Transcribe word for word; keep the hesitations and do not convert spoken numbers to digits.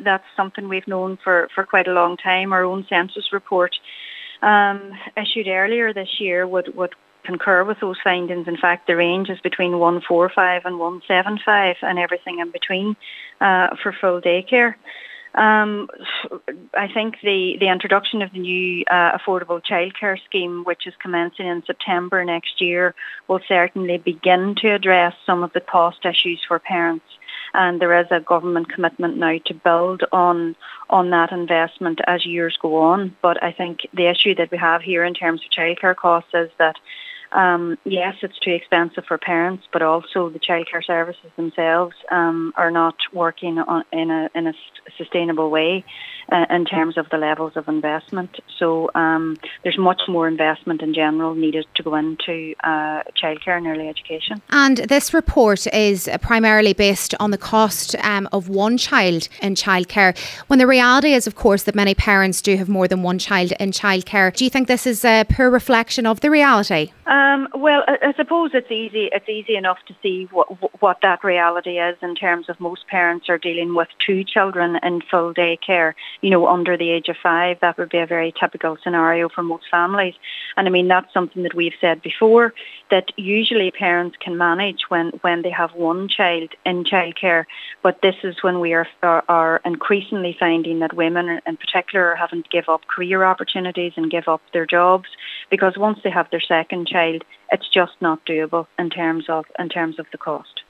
that's something we've known for, for quite a long time. Our own census report um, issued earlier this year would, would concur with those findings. In fact, the range is between one forty-five and one seventy-five and everything in between uh, for full daycare. Um, I think the, the introduction of the new uh, affordable childcare scheme, which is commencing in September next year, will certainly begin to address some of the cost issues for parents. And there is a government commitment now to build on on that investment as years go on. But I think the issue that we have here in terms of childcare costs is that Um, yes, it's too expensive for parents, but also the childcare services themselves um, are not working on, in a in a sustainable way uh, in terms of the levels of investment. So um, there's much more investment in general needed to go into uh, childcare and early education. And this report is primarily based on the cost um, of one child in childcare, when the reality is, of course, that many parents do have more than one child in childcare. Do you think this is a poor reflection of the reality? Um, well, I, I suppose it's easy. It's easy enough to see what what that reality is in terms of most parents are dealing with two children in full day care. You know, under the age of five, that would be a very typical scenario for most families. And I mean, that's something that we've said before, that usually parents can manage when, when they have one child in childcare. But this is when we are, are are increasingly finding that women in particular are having to give up career opportunities and give up their jobs, because once they have their second child, it's just not doable in terms of in terms of the cost.